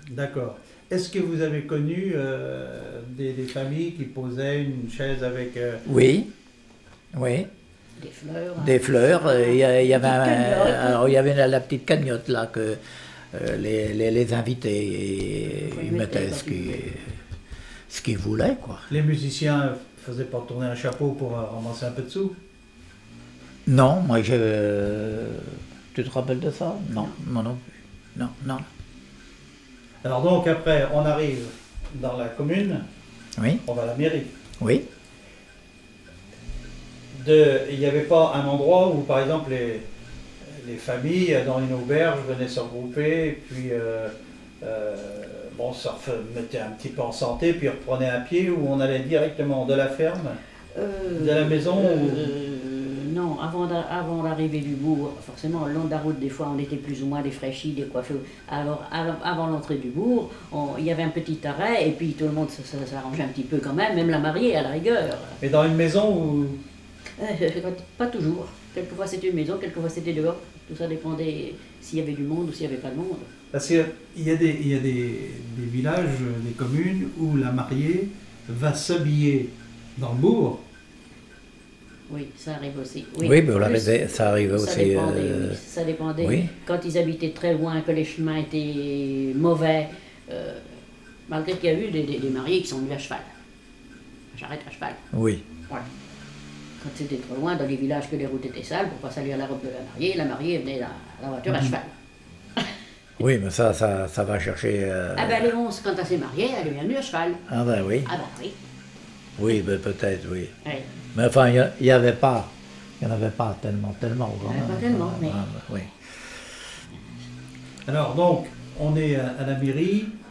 D'accord. Est-ce que vous avez connu des familles qui posaient une chaise avec... Oui, oui. Des fleurs. Des fleurs. Il y avait Petite cagnotte. alors il y avait la petite cagnotte là que les invités Faut y ils mettre mettaient quand ils voulaient. ce qu'ils voulaient quoi. Les musiciens faisaient pas tourner un chapeau pour ramasser un peu de sous? Non, moi tu te rappelles de ça? Non, moi non plus. Non, non. Alors donc après, on arrive dans la commune, Oui, on va à la mairie. oui. Il n'y avait pas un endroit où, par exemple, les familles dans une auberge venaient se regrouper, et puis bon, ça mettait un petit peu en santé, puis reprenaient un pied, où on allait directement de la ferme, de la maison Non, avant l'arrivée du bourg, forcément, le long de la route, des fois, on était plus ou moins défraîchis, décoiffés. Alors, avant l'entrée du bourg, il y avait un petit arrêt, et puis tout le monde s'arrangeait un petit peu quand même la mariée à la rigueur. mais dans une maison où... Pas toujours. Quelquefois c'était une maison, quelquefois c'était dehors. Tout ça dépendait s'il y avait du monde ou s'il n'y avait pas de monde. Parce qu'il y a des villages, des communes où la mariée va s'habiller dans le bourg. Oui, ça arrive aussi. Oui, mais Plus, ça arrivait ça aussi. dépendait, oui, ça dépendait. oui. Quand ils habitaient très loin, que les chemins étaient mauvais, malgré qu'il y a eu des mariés qui sont venus à cheval. J'arrête à cheval. Oui. Voilà. Quand c'était trop loin, dans les villages que les routes étaient sales, pour pas salir la robe de la mariée venait la voiture à cheval. Oui, mais ça va chercher. Ah ben Léonce, quand elle s'est mariée, elle est venue à cheval. Ah ben oui. Ah ben oui. Oui, ben peut-être, oui. Oui. Mais enfin, il n'y avait pas. Il n'y en avait pas tellement. Il n'y en avait pas tellement, mais... Oui. Alors donc, on est à la mairie,